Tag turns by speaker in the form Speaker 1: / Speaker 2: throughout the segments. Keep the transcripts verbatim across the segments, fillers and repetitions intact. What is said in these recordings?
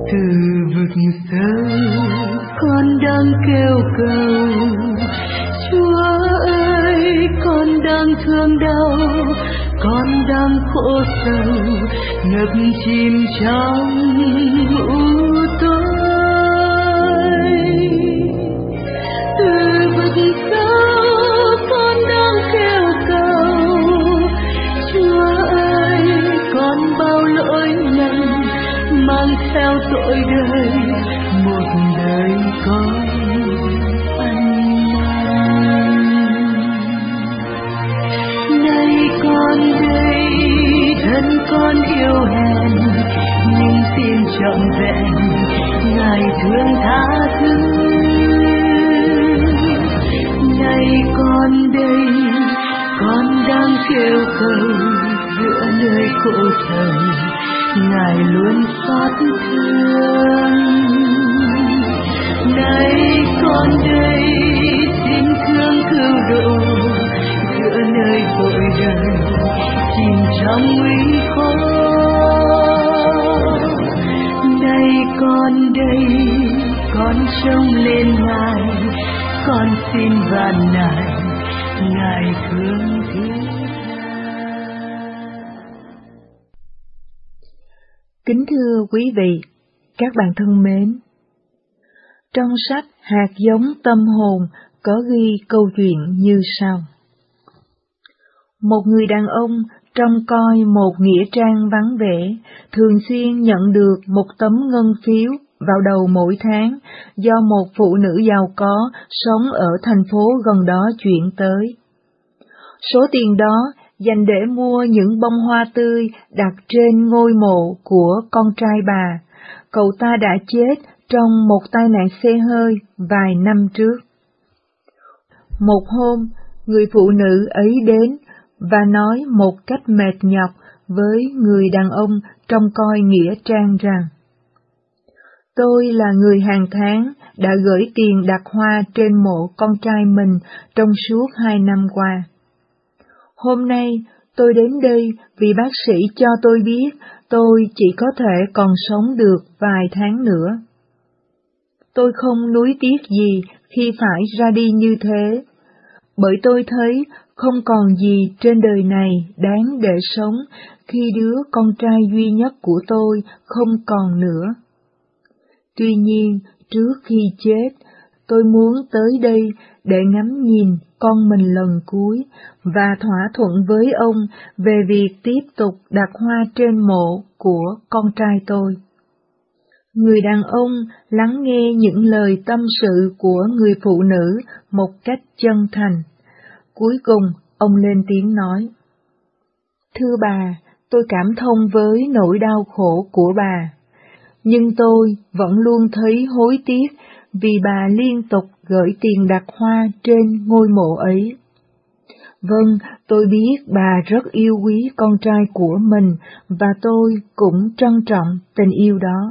Speaker 1: Từ vực sâu con đang kêu cầu, Chúa ơi con đang thương đau, con đang khổ sầu ngập chìm trong u tối. Từ vực sâu con đang kêu cầu, Chúa ơi con bao lỗi lầm mang theo tội đời, một đời con ăn năn. Này con đây thân con yêu hèn, nhưng xin trọn vẹn Ngài thương tha thứ. Này con đây con đang kêu cầu giữa nơi khổ sầu, Ngài luôn xót thương. Này con đây xin thương cứu độ giữa nơi vội đời chìm trong nguy khó. Này con đây con trông lên Ngài, con xin van nài Ngài thương thiết.
Speaker 2: Kính thưa quý vị, các bạn thân mến, trong sách Hạt giống tâm hồn có ghi câu chuyện như sau. Một người đàn ông trông coi một nghĩa trang vắng vẻ, thường xuyên nhận được một tấm ngân phiếu vào đầu mỗi tháng do một phụ nữ giàu có sống ở thành phố gần đó chuyển tới. Số tiền đó dành để mua những bông hoa tươi đặt trên ngôi mộ của con trai bà. Cậu ta đã chết trong một tai nạn xe hơi vài năm trước. Một hôm, người phụ nữ ấy đến và nói một cách mệt nhọc với người đàn ông trông coi nghĩa trang rằng: Tôi là người hàng tháng đã gửi tiền đặt hoa trên mộ con trai mình trong suốt hai năm qua. Hôm nay tôi đến đây vì bác sĩ cho tôi biết tôi chỉ có thể còn sống được vài tháng nữa. Tôi không nuối tiếc gì khi phải ra đi như thế, bởi tôi thấy không còn gì trên đời này đáng để sống khi đứa con trai duy nhất của tôi không còn nữa. Tuy nhiên, trước khi chết, tôi muốn tới đây để ngắm nhìn con mình lần cuối và thỏa thuận với ông về việc tiếp tục đặt hoa trên mộ của con trai tôi. Người đàn ông lắng nghe những lời tâm sự của người phụ nữ một cách chân thành. Cuối cùng, ông lên tiếng nói: Thưa bà, tôi cảm thông với nỗi đau khổ của bà, nhưng tôi vẫn luôn thấy hối tiếc vì bà liên tục gửi tiền đặt hoa trên ngôi mộ ấy. Vâng, tôi biết bà rất yêu quý con trai của mình và tôi cũng trân trọng tình yêu đó.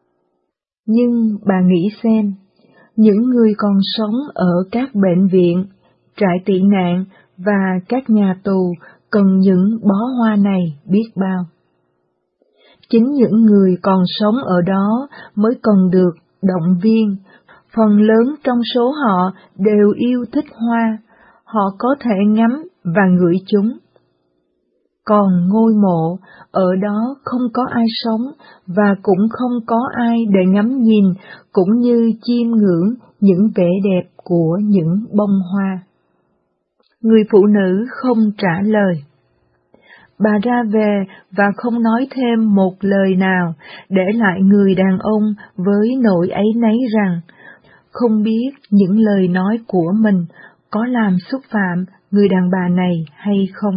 Speaker 2: Nhưng bà nghĩ xem, những người còn sống ở các bệnh viện, trại tị nạn và các nhà tù cần những bó hoa này biết bao. Chính những người còn sống ở đó mới cần được động viên. Phần lớn trong số họ đều yêu thích hoa, họ có thể ngắm và ngửi chúng. Còn ngôi mộ, ở đó không có ai sống và cũng không có ai để ngắm nhìn, cũng như chiêm ngưỡng những vẻ đẹp của những bông hoa. Người phụ nữ không trả lời. Bà ra về và không nói thêm một lời nào, để lại người đàn ông với nỗi áy náy rằng không biết những lời nói của mình có làm xúc phạm người đàn bà này hay không.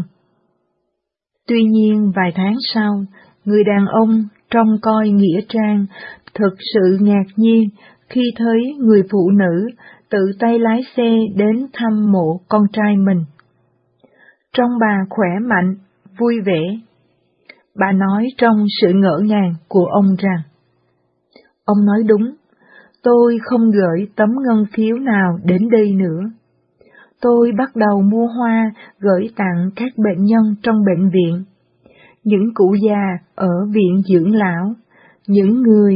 Speaker 2: Tuy nhiên vài tháng sau, người đàn ông trông coi nghĩa trang thực sự ngạc nhiên khi thấy người phụ nữ tự tay lái xe đến thăm mộ con trai mình. Trông bà khỏe mạnh, vui vẻ. Bà nói trong sự ngỡ ngàng của ông rằng: Ông nói đúng, tôi không gửi tấm ngân phiếu nào đến đây nữa. Tôi bắt đầu mua hoa gửi tặng các bệnh nhân trong bệnh viện, những cụ già ở viện dưỡng lão, những người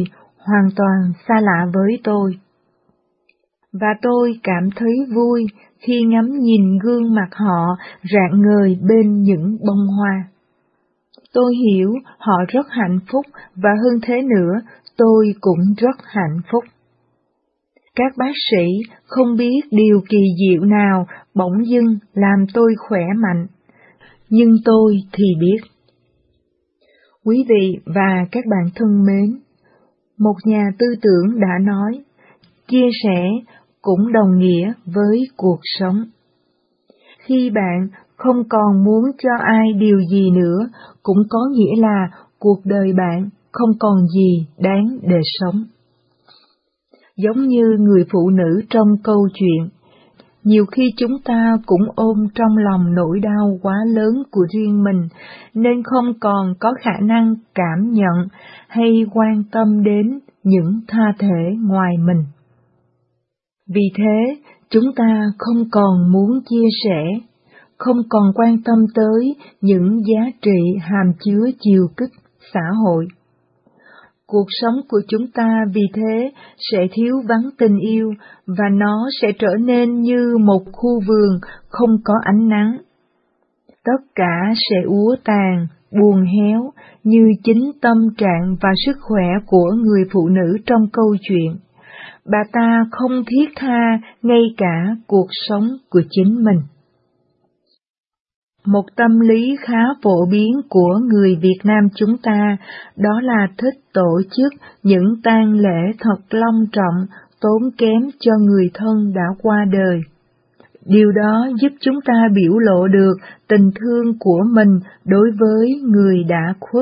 Speaker 2: hoàn toàn xa lạ với tôi. Và tôi cảm thấy vui khi ngắm nhìn gương mặt họ rạng ngời bên những bông hoa. Tôi hiểu họ rất hạnh phúc và hơn thế nữa, tôi cũng rất hạnh phúc. Các bác sĩ không biết điều kỳ diệu nào bỗng dưng làm tôi khỏe mạnh, nhưng tôi thì biết. Quý vị và các bạn thân mến, một nhà tư tưởng đã nói, chia sẻ cũng đồng nghĩa với cuộc sống. Khi bạn không còn muốn cho ai điều gì nữa, cũng có nghĩa là cuộc đời bạn không còn gì đáng để sống. Giống như người phụ nữ trong câu chuyện, nhiều khi chúng ta cũng ôm trong lòng nỗi đau quá lớn của riêng mình, nên không còn có khả năng cảm nhận hay quan tâm đến những tha thể ngoài mình. Vì thế, chúng ta không còn muốn chia sẻ, không còn quan tâm tới những giá trị hàm chứa chiều kích xã hội. Cuộc sống của chúng ta vì thế sẽ thiếu vắng tình yêu và nó sẽ trở nên như một khu vườn không có ánh nắng. Tất cả sẽ úa tàn, buồn héo như chính tâm trạng và sức khỏe của người phụ nữ trong câu chuyện. Bà ta không thiết tha ngay cả cuộc sống của chính mình. Một tâm lý khá phổ biến của người Việt Nam chúng ta đó là thích tổ chức những tang lễ thật long trọng, tốn kém cho người thân đã qua đời. Điều đó giúp chúng ta biểu lộ được tình thương của mình đối với người đã khuất.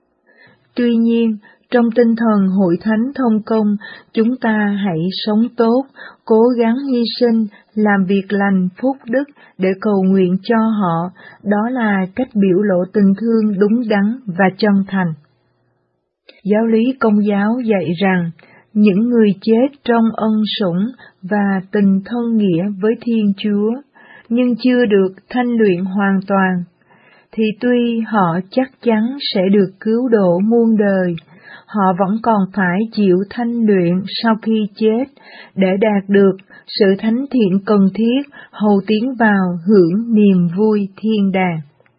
Speaker 2: Tuy nhiên, trong tinh thần Hội Thánh Thông Công, chúng ta hãy sống tốt, cố gắng hy sinh, làm việc lành phúc đức để cầu nguyện cho họ, đó là cách biểu lộ tình thương đúng đắn và chân thành. Giáo lý Công giáo dạy rằng, những người chết trong ân sủng và tình thân nghĩa với Thiên Chúa, nhưng chưa được thanh luyện hoàn toàn, thì tuy họ chắc chắn sẽ được cứu độ muôn đời, họ vẫn còn phải chịu thanh luyện sau khi chết để đạt được sự thánh thiện cần thiết hầu tiến vào hưởng niềm vui thiên đàng.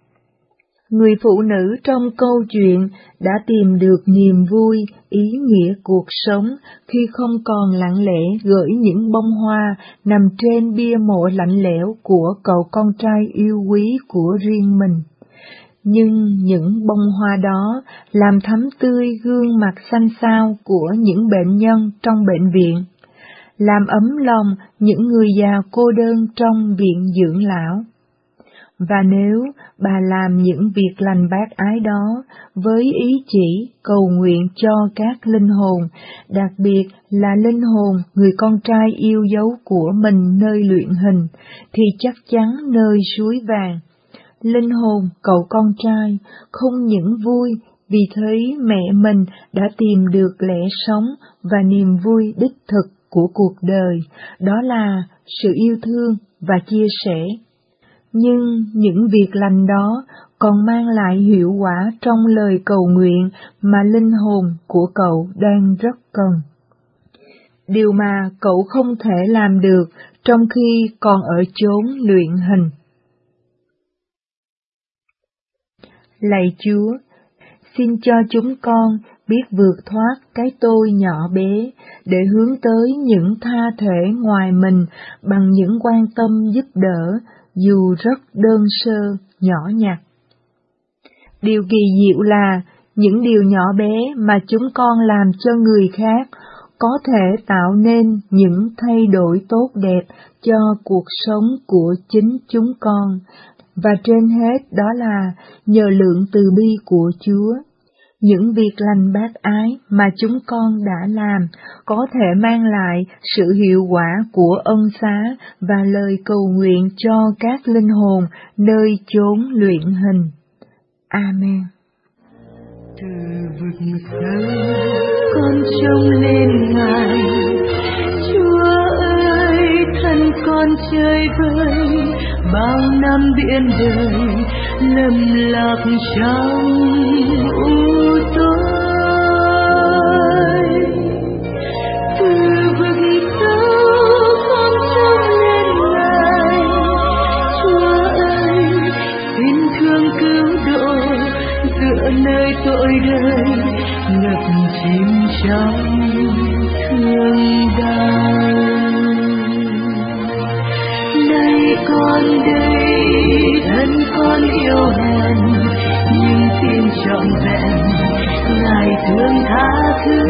Speaker 2: Người phụ nữ trong câu chuyện đã tìm được niềm vui, ý nghĩa cuộc sống khi không còn lặng lẽ gửi những bông hoa nằm trên bia mộ lạnh lẽo của cậu con trai yêu quý của riêng mình. Nhưng những bông hoa đó làm thắm tươi gương mặt xanh xao của những bệnh nhân trong bệnh viện, làm ấm lòng những người già cô đơn trong viện dưỡng lão. Và nếu bà làm những việc lành bác ái đó với ý chỉ cầu nguyện cho các linh hồn, đặc biệt là linh hồn người con trai yêu dấu của mình nơi luyện hình, thì chắc chắn nơi suối vàng, linh hồn cậu con trai không những vui vì thấy mẹ mình đã tìm được lẽ sống và niềm vui đích thực của cuộc đời, đó là sự yêu thương và chia sẻ. Nhưng những việc lành đó còn mang lại hiệu quả trong lời cầu nguyện mà linh hồn của cậu đang rất cần. Điều mà cậu không thể làm được trong khi còn ở chốn luyện hình. Lạy Chúa, xin cho chúng con biết vượt thoát cái tôi nhỏ bé để hướng tới những tha thể ngoài mình bằng những quan tâm giúp đỡ, dù rất đơn sơ, nhỏ nhặt. Điều kỳ diệu là những điều nhỏ bé mà chúng con làm cho người khác có thể tạo nên những thay đổi tốt đẹp cho cuộc sống của chính chúng con, và trên hết đó là nhờ lượng từ bi của Chúa. Những việc lành bác ái mà chúng con đã làm có thể mang lại sự hiệu quả của ân xá và lời cầu nguyện cho các linh hồn nơi chốn luyện hình. Amen.
Speaker 1: Từ vực sâu con trông lên Ngài, Chúa ơi, thân con chơi vơi bao năm biển đời lầm lạc trong u tối. con đây, thân con yêu hèn nhưng xin trọn vẹn Ngài thương tha thứ.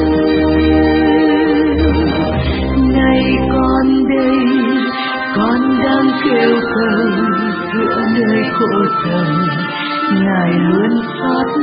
Speaker 1: Này con đây, con đang kêu cầu giữa nơi khổ sầu, Ngài luôn xót